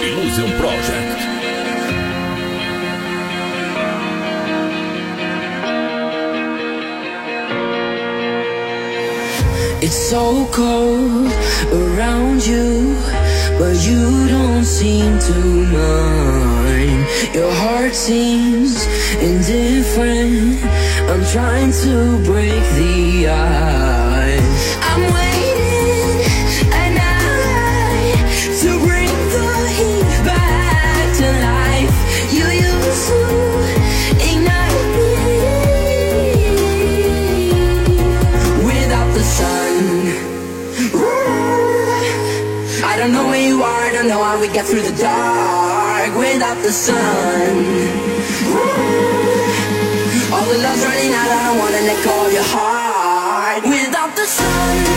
Illusion Project. It's so cold around you, but you don't seem to mind. Your heart seems indifferent. I'm trying to break the ice. I'm waiting at night to bring the heat back to life. You used to ignite me without the sun. I don't know where you are, I don't know how we get through the dark without the sun. All the love's running out, I don't wanna let go of your heart without the sun.